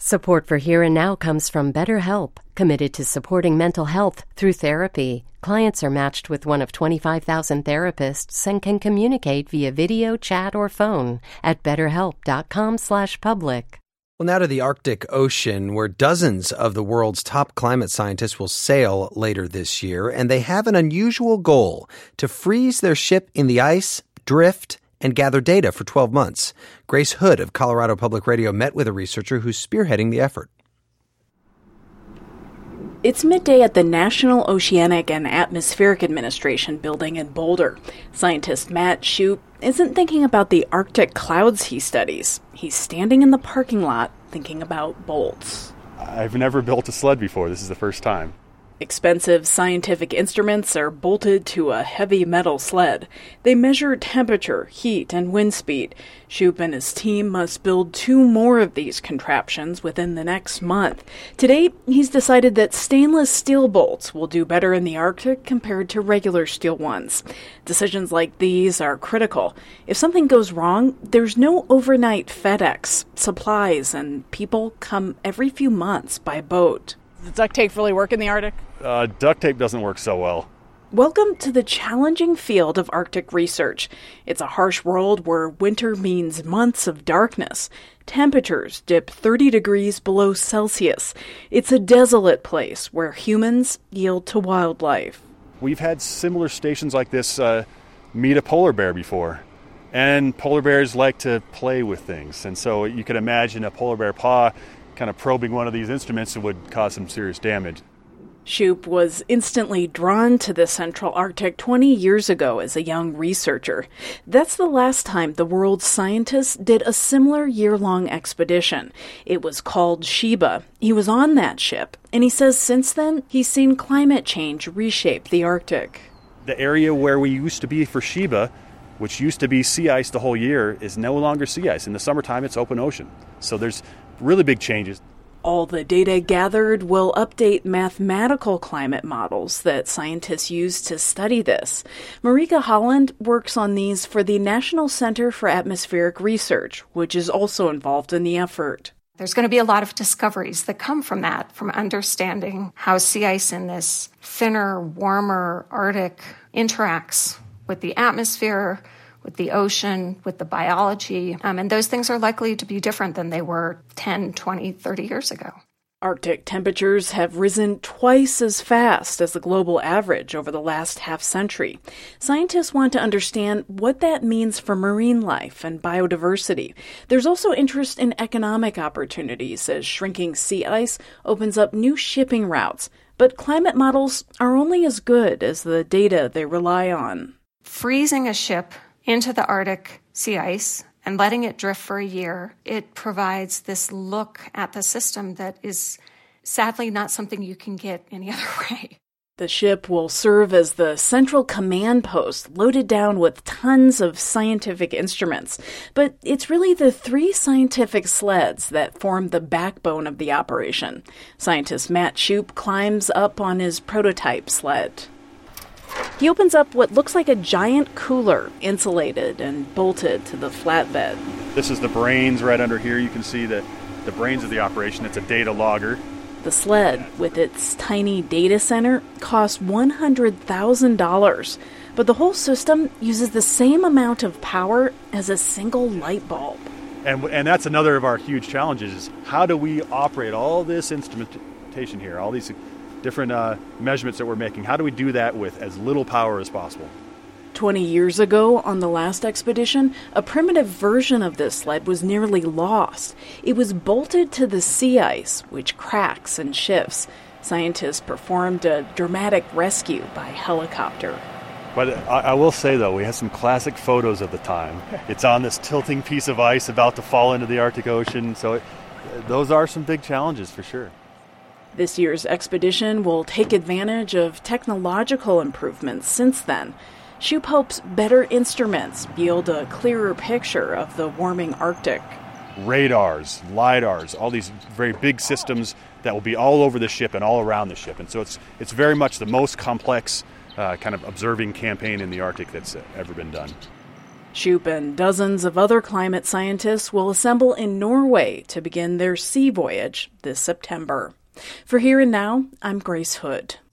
Support for Here and Now comes from BetterHelp, committed to supporting mental health through therapy. Clients are matched with one of 25,000 therapists and can communicate via video, chat, or phone at betterhelp.com/public. Well, now to the Arctic Ocean, where dozens of the world's top climate scientists will sail later this year, and they have an unusual goal: to freeze their ship in the ice, drift, and gather data for 12 months. Grace Hood of Colorado Public Radio met with a researcher who's spearheading the effort. It's midday at the National Oceanic and Atmospheric Administration building in Boulder. Scientist Matt Shoup isn't thinking about the Arctic clouds he studies. He's standing in the parking lot thinking about bolts. I've never built a sled before. This is the first time. Expensive scientific instruments are bolted to a heavy metal sled. They measure temperature, heat, and wind speed. Shoup and his team must build 2 more of these contraptions within the next month. Today, he's decided that stainless steel bolts will do better in the Arctic compared to regular steel ones. Decisions like these are critical. If something goes wrong, there's no overnight FedEx. Supplies and people come every few months by boat. Does duct tape really work in the Arctic? Duct tape doesn't work so well. Welcome to the challenging field of Arctic research. It's a harsh world where winter means months of darkness. Temperatures dip 30 degrees below Celsius. It's a desolate place where humans yield to wildlife. We've had similar stations like this meet a polar bear before. And polar bears like to play with things. And so you can imagine a polar bear paw kind of probing one of these instruments would cause some serious damage. Shoup was instantly drawn to the Central Arctic 20 years ago as a young researcher. That's the last time the world's scientists did a similar year-long expedition. It was called Sheba. He was on that ship, and he says since then he's seen climate change reshape the Arctic. The area where we used to be for Sheba, which used to be sea ice the whole year, is no longer sea ice. In the summertime, it's open ocean. So there's really big changes. All the data gathered will update mathematical climate models that scientists use to study this. Marika Holland works on these for the National Center for Atmospheric Research, which is also involved in the effort. There's going to be a lot of discoveries that come from that, from understanding how sea ice in this thinner, warmer Arctic interacts with the atmosphere, with the ocean, with the biology, and those things are likely to be different than they were 10, 20, 30 years ago. Arctic temperatures have risen twice as fast as the global average over the last half-century. Scientists want to understand what that means for marine life and biodiversity. There's also interest in economic opportunities as shrinking sea ice opens up new shipping routes. But climate models are only as good as the data they rely on. Freezing a ship into the Arctic sea ice and letting it drift for a year, it provides this look at the system that is sadly not something you can get any other way. The ship will serve as the central command post, loaded down with tons of scientific instruments. But it's really the 3 scientific sleds that form the backbone of the operation. Scientist Matt Shoup climbs up on his prototype sled. He opens up what looks like a giant cooler, insulated and bolted to the flatbed. This is the brains right under here. You can see the brains of the operation. It's a data logger. The sled, with its tiny data center, costs $100,000. But the whole system uses the same amount of power as a single light bulb. And that's another of our huge challenges, is how do we operate all this instrumentation here, all these different measurements that we're making? How do we do that with as little power as possible? 20 years ago, on the last expedition, a primitive version of this sled was nearly lost. It was bolted to the sea ice, which cracks and shifts. Scientists performed a dramatic rescue by helicopter. But I will say, though, we have some classic photos of the time. It's on this tilting piece of ice about to fall into the Arctic Ocean. So those are some big challenges for sure. This year's expedition will take advantage of technological improvements since then. Shoup hopes better instruments yield a clearer picture of the warming Arctic. Radars, LIDARs, all these very big systems that will be all over the ship and all around the ship. And so it's very much the most complex kind of observing campaign in the Arctic that's ever been done. Shoup and dozens of other climate scientists will assemble in Norway to begin their sea voyage this September. For Here and Now, I'm Grace Hood.